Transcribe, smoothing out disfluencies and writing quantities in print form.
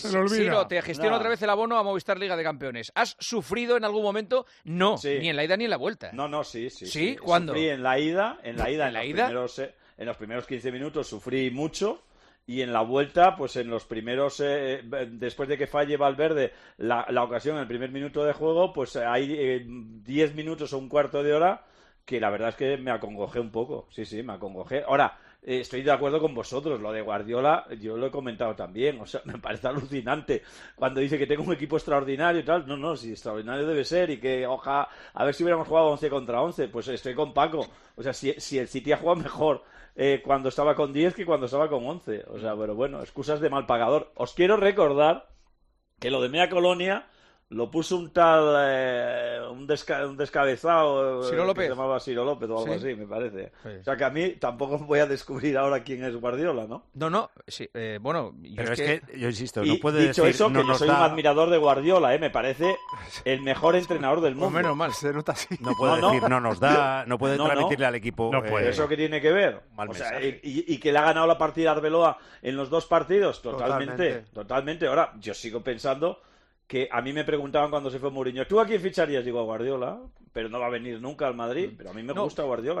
Se lo olvida. Siro, te gestiono otra vez el abono a Movistar Liga de Campeones. ¿Has sufrido en algún momento? No, Sí. ni en la ida ni en la vuelta. No, sí. ¿Sí? ¿Cuándo? Sufrí en la ida, en ¿En los primeros 15 minutos sufrí mucho. Y en la vuelta, pues en los primeros, después de que falle Valverde la ocasión en el primer minuto de juego, pues hay 10 minutos o un cuarto de hora que la verdad es que me acongojé un poco. Sí, me acongojé. Ahora, estoy de acuerdo con vosotros. Lo de Guardiola, yo lo he comentado también. O sea, me parece alucinante cuando dice que tengo un equipo extraordinario y tal. No, sí, extraordinario debe ser y que ojalá, a ver si hubiéramos jugado 11 contra 11. Pues estoy con Paco. O sea, si el City ha jugado mejor cuando estaba con 10 que cuando estaba con 11. O sea, pero bueno, excusas de mal pagador. Os quiero recordar que lo de Mea Colonia lo puso un tal, un descabezado Ciro López. que se llamaba Ciro López o algo Sí. así, me parece. Sí. O sea que a mí tampoco voy a descubrir ahora quién es Guardiola, ¿no? No, sí, bueno... Pero es que, yo insisto, Y no puede dicho decir... eso, no que yo nos soy da- un admirador de Guardiola, me parece el mejor entrenador del Pues mundo. menos mal, se nota así. No puede No. decir, no nos da, no puede No. transmitirle al equipo... No puede. ¿Eso qué tiene que ver? mal O sea, mensaje. y que le ha ganado la partida a Arbeloa en los dos partidos, totalmente. Totalmente. Ahora, yo sigo pensando que a mí me preguntaban cuando se fue Mourinho, ¿tú a quién ficharías? Digo, a Guardiola, pero no va a venir nunca al Madrid. Pero a mí me No. gusta Guardiola.